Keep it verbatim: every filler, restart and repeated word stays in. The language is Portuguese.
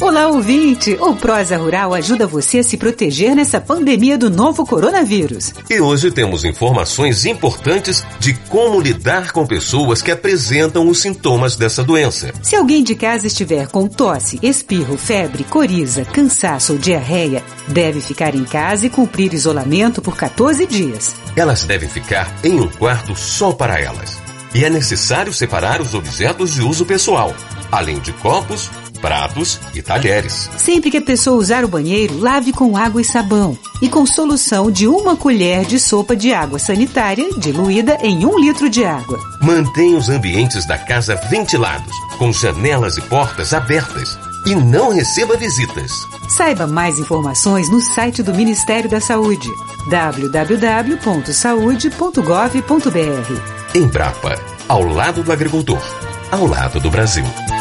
Olá, ouvinte! O Prosa Rural ajuda você a se proteger nessa pandemia do novo coronavírus. E hoje temos informações importantes de como lidar com pessoas que apresentam os sintomas dessa doença. Se alguém de casa estiver com tosse, espirro, febre, coriza, cansaço ou diarreia, deve ficar em casa e cumprir isolamento por quatorze dias. Elas devem ficar em um quarto só para elas. E é necessário separar os objetos de uso pessoal, além de copos, pratos e talheres. Sempre que a pessoa usar o banheiro, lave com água e sabão e com solução de uma colher de sopa de água sanitária diluída em um litro de água. Mantenha os ambientes da casa ventilados, com janelas e portas abertas e não receba visitas. Saiba mais informações no site do Ministério da Saúde, w w w ponto saúde ponto gov ponto b r. Embrapa, ao lado do agricultor, ao lado do Brasil.